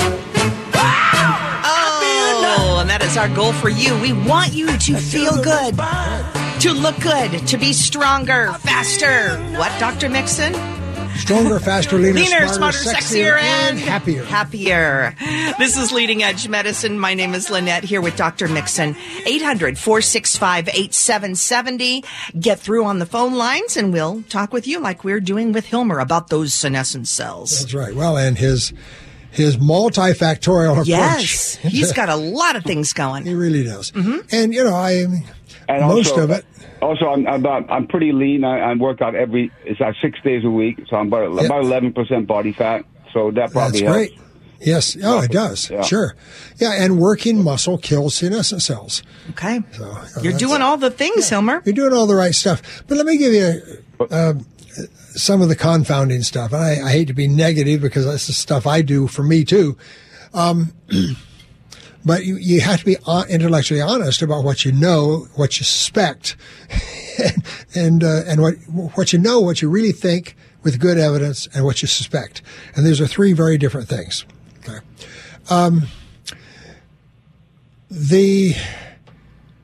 Wow, I feel Oh, and that is our goal for you. We want you to feel good, to look good, to be stronger, faster. What, Doctor Mixon? Stronger, faster, leaner, Leaner, smarter, smarter, sexier, sexier, and happier. Happier. This is Leading Edge Medicine. My name is Lynette, here with Doctor Mixon. eight hundred, four six five, eight seven seven zero. Get through on the phone lines, and we'll talk with you like we're doing with Hilmer about those senescent cells. That's right. Well, and his his multifactorial approach. Yes, he's got a lot of things He going. really does. And you know, I And most also, of it. Also, I'm I'm, about, I'm pretty lean. I, I work out every it's like six days a week, so I'm about Yep. about eleven percent body fat. So that probably That's helps. great. Yes. Oh, it does. Yeah. Sure. Yeah, and working muscle kills senescent cells. Okay. So, uh, You're that's- doing all the things, Hilmer. You're doing all the right stuff. But let me give you uh, some of the confounding stuff. And I, I hate to be negative because this is stuff I do for me too. Um, but you, you have to be intellectually honest about what you know, what you suspect, and and, uh, and what what you know, what you really think with good evidence, and what you suspect. And those are three very different things. Okay. Um, the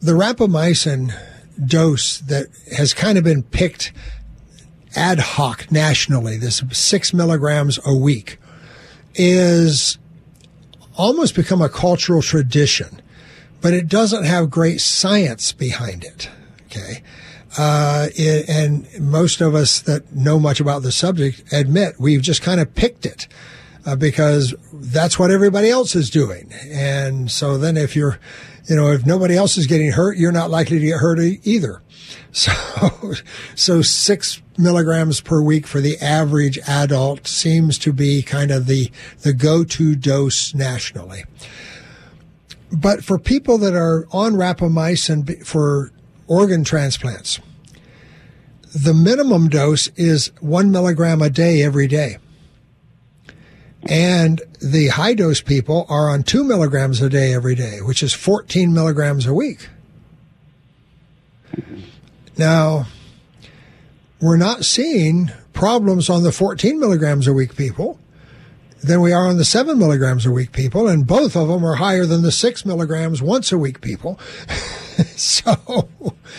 the rapamycin dose that has kind of been picked ad hoc nationally, this six milligrams a week, is almost become a cultural tradition, but it doesn't have great science behind it. Okay. Uh, it, and most of us that know much about the subject admit we've just kind of picked it uh, because that's what everybody else is doing. And so then if you're, you know, if nobody else is getting hurt, you're not likely to get hurt either. So, so six milligrams per week for the average adult seems to be kind of the, the go-to dose nationally. But for people that are on rapamycin for organ transplants, the minimum dose is one milligram a day every day. And the high dose people are on two milligrams a day every day, which is fourteen milligrams a week. Now, we're not seeing problems on the fourteen milligrams a week people than we are on the seven milligrams a week people, and both of them are higher than the six milligrams once a week people. So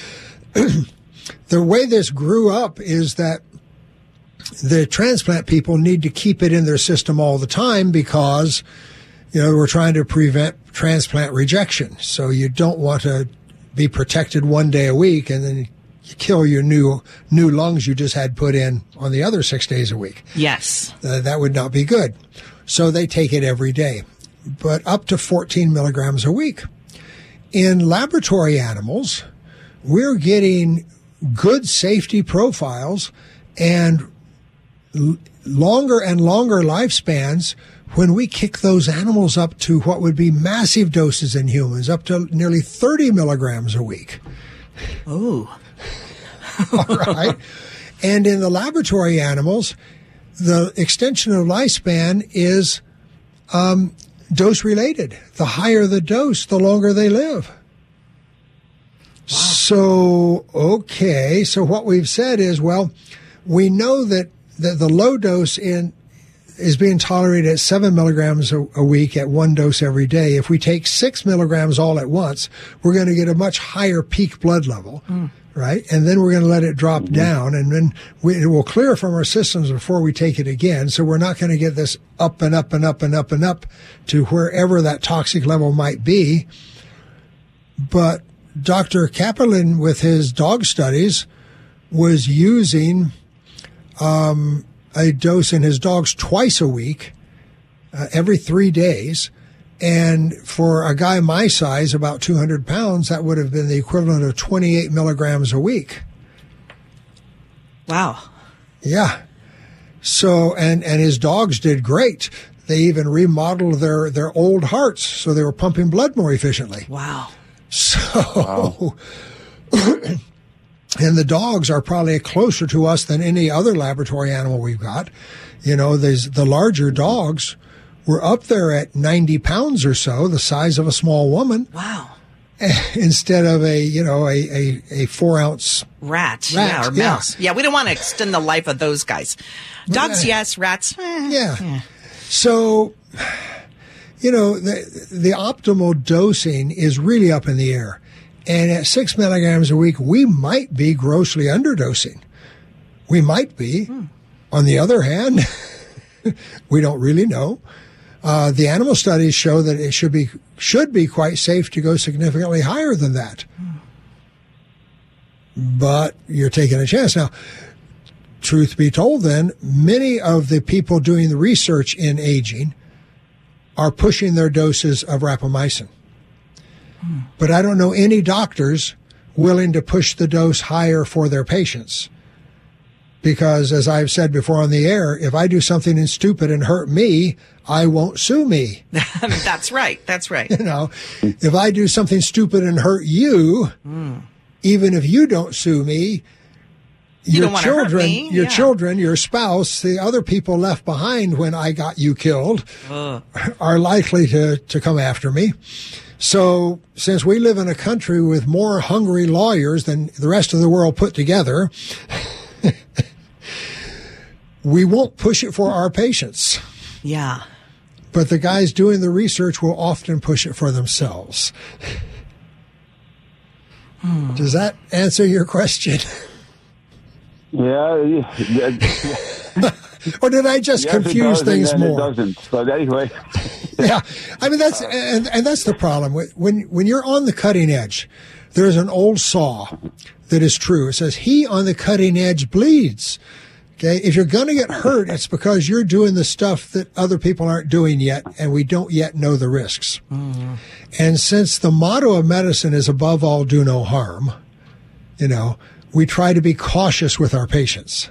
the way this grew up is that the transplant people need to keep it in their system all the time because, you know, we're trying to prevent transplant rejection. So you don't want to be protected one day a week and then you kill your new new lungs you just had put in on the other six days a week. Yes. Uh, that would not be good. So they take it every day, but up to fourteen milligrams a week. In laboratory animals, we're getting good safety profiles and l- longer and longer lifespans when we kick those animals up to what would be massive doses in humans, up to nearly thirty milligrams a week. Oh. All right. And in the laboratory animals, the extension of lifespan is um, dose related. The higher the dose, the longer they live. Wow. So, okay. So what we've said is, well, we know that, that the low dose in is being tolerated at seven milligrams a, a week at one dose every day. If we take six milligrams all at once, we're going to get a much higher peak blood level. Mm. Right? And then we're going to let it drop down, and then we, it will clear from our systems before we take it again. So we're not going to get this up and up and up and up and up to wherever that toxic level might be. But Doctor Kaplan, with his dog studies, was using um, a dose in his dogs twice a week, uh, every three days. And for a guy my size, about two hundred pounds, that would have been the equivalent of twenty-eight milligrams a week. Wow. Yeah. So, and, and his dogs did great. They even remodeled their, their old hearts, so they were pumping blood more efficiently. Wow. So, wow. And the dogs are probably closer to us than any other laboratory animal we've got. You know, there's the larger dogs were up there at ninety pounds or so, the size of a small woman. Wow. Instead of a, you know, a, a, a four ounce rat, rat. Yeah, or yeah. mouse. Yeah, we don't want to extend the life of those guys. Dogs, uh, yes. Rats, eh, yeah. yeah. So, you know, the, the optimal dosing is really up in the air. And at six milligrams a week, we might be grossly underdosing. We might be. Hmm. On the other hand, we don't really know. Uh, the animal studies show that it should be should be quite safe to go significantly higher than that. But you're taking a chance. Now, truth be told then, many of the people doing the research in aging are pushing their doses of rapamycin. Hmm. But I don't know any doctors willing to push the dose higher for their patients. Because, as I've said before on the air, if I do something stupid and hurt me, I won't sue me. That's right. That's right. You know, if I do something stupid and hurt you, mm. even if you don't sue me, you your don't children, hurt me. your yeah. children, your spouse, the other people left behind when I got you killed, uh. are likely to, to come after me. So, since we live in a country with more hungry lawyers than the rest of the world put together, we won't push it for our patients. Yeah. But the guys doing the research will often push it for themselves. Hmm. Does that answer your question? Yeah. Or did I just yes, confuse does, things and then more? It doesn't. But anyway. Yeah. I mean, that's, and, and that's the problem. When, when you're on the cutting edge, there's an old saw that is true. It says, he on the cutting edge bleeds. Okay. If you're going to get hurt, it's because you're doing the stuff that other people aren't doing yet, and we don't yet know the risks. Mm-hmm. And since the motto of medicine is above all, do no harm, you know, we try to be cautious with our patients.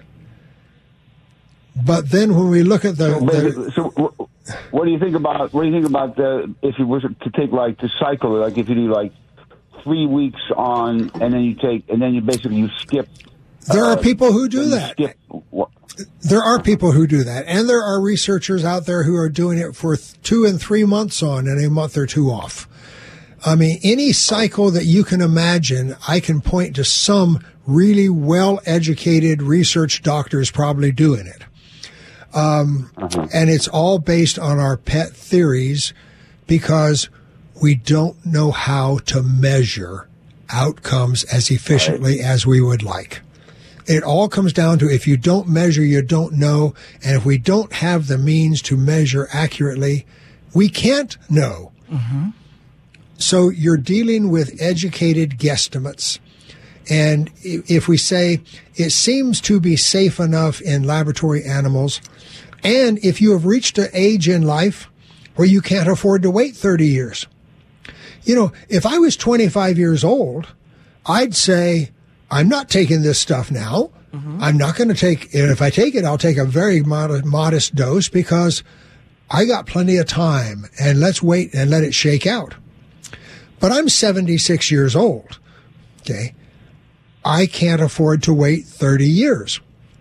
But then when we look at the, the so, so what do you think about what do you think about the if you was to take like the cycle, like if you do like three weeks on and then you take and then you basically you skip. There uh, are people who do that. Skip, there are people who do that, and there are researchers out there who are doing it for th- two and three months on and a month or two off. I mean, any cycle that you can imagine, I can point to some really well-educated research doctors probably doing it. Um, uh-huh. And it's all based on our pet theories because we don't know how to measure outcomes as efficiently right. as we would like. It all comes down to if you don't measure, you don't know. And if we don't have the means to measure accurately, we can't know. Mm-hmm. So you're dealing with educated guesstimates. And if we say it seems to be safe enough in laboratory animals, and if you have reached an age in life where you can't afford to wait thirty years. You know, if I was twenty-five years old, I'd say, I'm not taking this stuff now. Mm-hmm. I'm not going to take, and if I take it, I'll take a very modest, modest dose because I got plenty of time, and let's wait and let it shake out. But I'm seventy-six years old, okay? I can't afford to wait thirty years.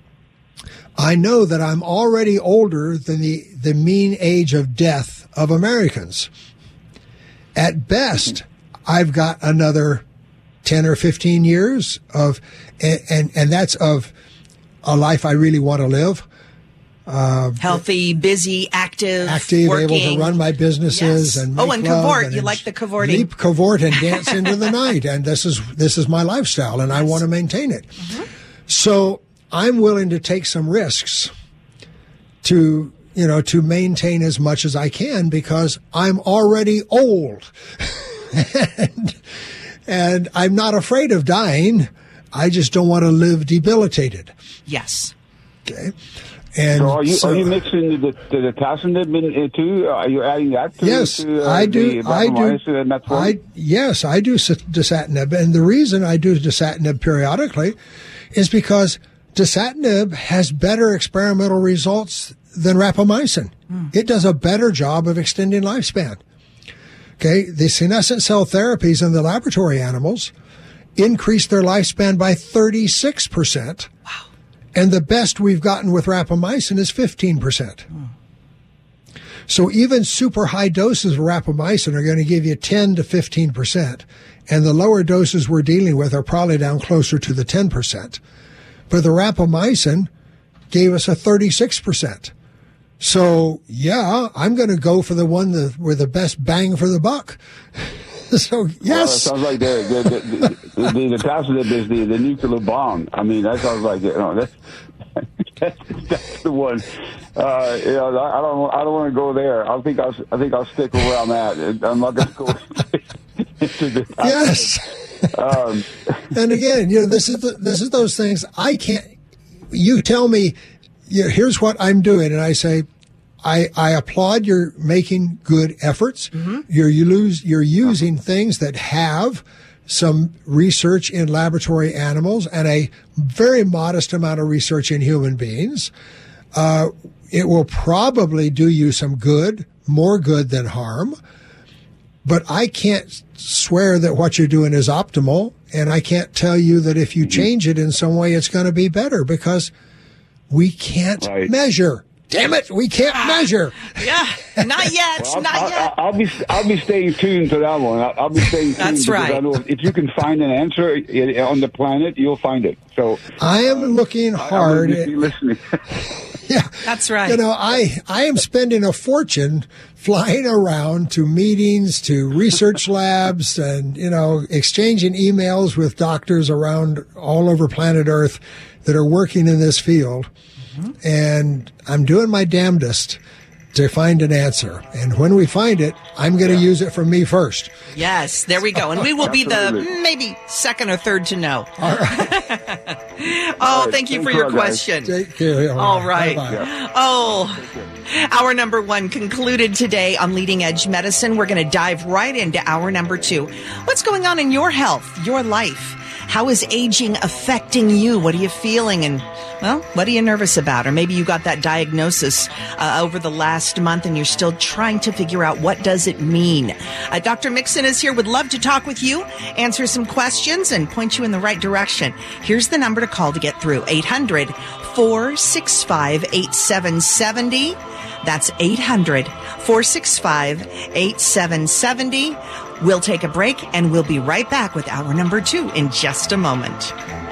I know that I'm already older than the, the mean age of death of Americans. At best, I've got another ten or fifteen years of, and, and, and that's of a life I really want to live. Uh, Healthy, busy, active, active, working. able to run my businesses yes. and make oh, and love cavort. And you like the cavorting? Leap, cavort, and dance into the night. And this is this is my lifestyle, and yes. I want to maintain it. Mm-hmm. So I'm willing to take some risks to you know to maintain as much as I can because I'm already old, and, and I'm not afraid of dying. I just don't want to live debilitated. Yes. Okay. And so are you so, are you mixing the the, the Tassinib in too? Are you adding that to? Yes, to, uh, I do. I do. I yes, I do dasatinib, and the reason I do dasatinib periodically is because dasatinib has better experimental results than rapamycin. Mm. It does a better job of extending lifespan. Okay, the senescent cell therapies in the laboratory animals increase their lifespan by thirty-six percent. Wow. And the best we've gotten with rapamycin is fifteen percent. Mm. So even super high doses of rapamycin are going to give you ten to fifteen percent. And the lower doses we're dealing with are probably down closer to the ten percent. But the rapamycin gave us a thirty-six percent. So, yeah, I'm going to go for the one that, with the best bang for the buck. So, yes. Well, it sounds like the the the, the, the, the Tassinib is the, the nuclear bomb. I mean, that sounds like, you know, that's, that's, that's the one. Uh, you know, I don't I don't want to go there. I think I'll I think I'll stick where I'm at. I'm not going to go into the Tassinib. Yes. Um, and again, you know, this is the, this is those things I can't. You tell me, you know, here's what I'm doing, and I say, I, I applaud your making good efforts. Mm-hmm. You're you lose you're using things that have some research in laboratory animals and a very modest amount of research in human beings. Uh, it will probably do you some good, more good than harm. But I can't swear that what you're doing is optimal, and I can't tell you that if you change it in some way, it's going to be better because we can't right. measure. Damn it, we can't measure. Yeah, not yet, well, not I'll, yet. I'll, I'll be I'll be staying tuned to that one. I'll, I'll be staying tuned. That's right. I know if you can find an answer on the planet, you'll find it. So I am uh, looking hard. I, I will be listening. Yeah. That's right. You know, I, I am spending a fortune flying around to meetings, to research labs, and, you know, exchanging emails with doctors around all over planet Earth that are working in this field. Mm-hmm. And I'm doing my damnedest to find an answer. And when we find it, I'm going to yeah. use it for me first. Yes, there we go. And we will be the maybe second or third to know. All right. oh, All right. thank you Thanks for your all, question. Take care. All right. Bye-bye. Oh, hour number one concluded today on Leading Edge Medicine. We're going to dive right into hour number two. What's going on in your health, your life? How is aging affecting you? What are you feeling? And, well, what are you nervous about? Or maybe you got that diagnosis uh, over the last month and you're still trying to figure out what does it mean. Uh, Doctor Mixon is here. Would love to talk with you, answer some questions, and point you in the right direction. Here's the number to call to get through. eight hundred, four six five, eight seven seven zero. That's eight hundred, four six five, eight seven seven zero. We'll take a break, and we'll be right back with hour number two in just a moment.